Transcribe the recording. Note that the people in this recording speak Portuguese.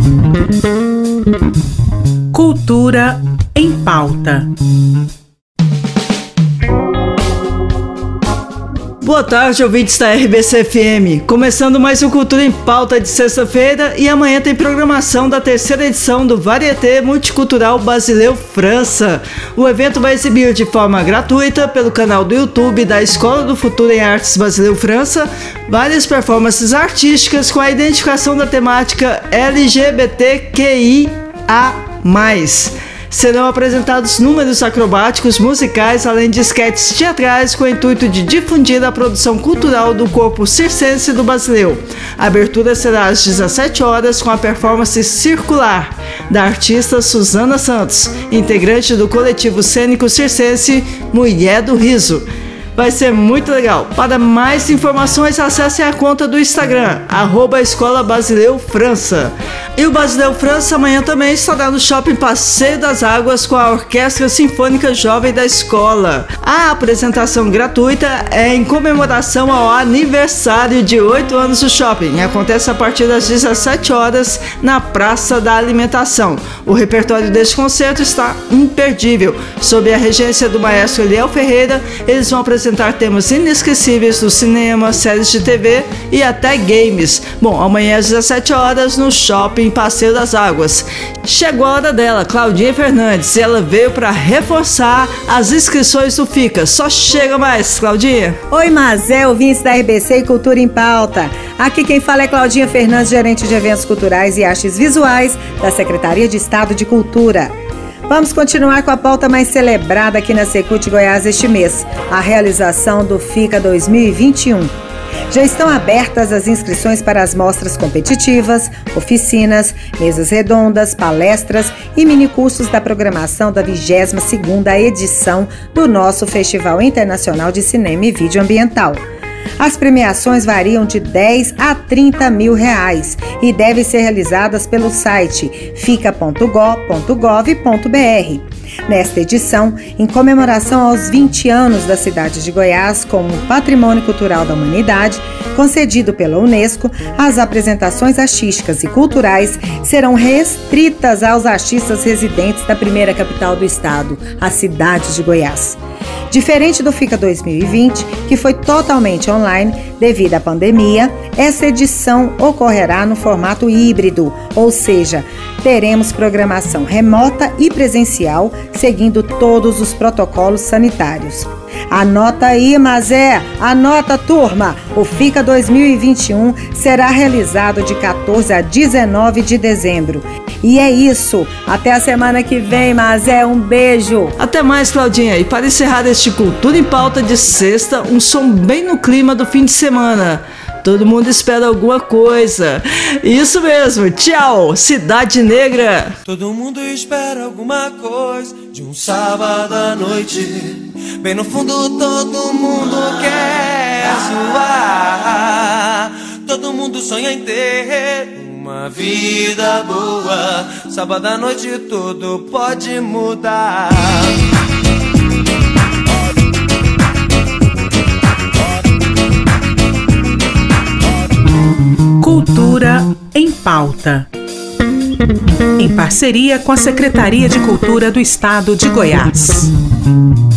Cultura em Pauta. Boa tarde, ouvintes da RBC FM. Começando mais um Cultura em Pauta de sexta-feira e amanhã tem programação da terceira edição do Varieté Multicultural Basileu França. O evento vai exibir de forma gratuita pelo canal do YouTube da Escola do Futuro em Artes Basileu França várias performances artísticas com a identificação da temática LGBTQIA+. Serão apresentados números acrobáticos musicais, além de esquetes teatrais com o intuito de difundir a produção cultural do corpo circense do Basileu. A abertura será às 17 horas com a performance Circular, da artista Suzana Santos, integrante do coletivo cênico circense Mulher do Riso. Vai ser muito legal. Para mais informações, acesse a conta do Instagram, @Escola Basileu França. E o Basileu França amanhã também estará no Shopping Passeio das Águas com a Orquestra Sinfônica Jovem da Escola. A apresentação gratuita é em comemoração ao aniversário de 8 anos do shopping. Acontece a partir das 17 horas na Praça da Alimentação. O repertório deste concerto está imperdível. Sob a regência do maestro Eliel Ferreira, eles vão apresentar temas inesquecíveis do cinema, séries de TV e até games. Bom, amanhã às 17 horas no Shopping Passeio das Águas. Chegou a hora dela, Claudinha Fernandes, e ela veio para reforçar as inscrições do FICA. Só chega mais, Claudinha. Oi, Mazé, ouvintes da RBC e Cultura em Pauta. Aqui quem fala é Claudinha Fernandes, gerente de eventos culturais e artes visuais da Secretaria de Estado de Cultura. Vamos continuar com a pauta mais celebrada aqui na Secult Goiás este mês, a realização do FICA 2021. Já estão abertas as inscrições para as mostras competitivas, oficinas, mesas redondas, palestras e minicursos da programação da 22ª edição do nosso Festival Internacional de Cinema e Vídeo Ambiental. As premiações variam de 10 a 30 mil reais e devem ser realizadas pelo site fica.go.gov.br. Nesta edição, em comemoração aos 20 anos da cidade de Goiás como Patrimônio Cultural da Humanidade, concedido pela Unesco, as apresentações artísticas e culturais serão restritas aos artistas residentes da primeira capital do estado, a cidade de Goiás. Diferente do FICA 2020, que foi totalmente online devido à pandemia, essa edição ocorrerá no formato híbrido, ou seja, teremos programação remota e presencial, seguindo todos os protocolos sanitários. Anota aí, Mazé! Anota, turma! O FICA 2021 será realizado de 14 a 19 de dezembro. E é isso. Até a semana que vem, Mazé. Um beijo. Até mais, Claudinha. E para encerrar este Cultura em Pauta de sexta, um som bem no clima do fim de semana. Todo mundo espera alguma coisa. Isso mesmo. Tchau, Cidade Negra. Todo mundo espera alguma coisa de um sábado à noite. Bem no fundo todo mundo quer zoar. Todo mundo sonha em ter uma vida boa. Sábado à noite tudo pode mudar. Cultura em Pauta. Em parceria com a Secretaria de Cultura do Estado de Goiás.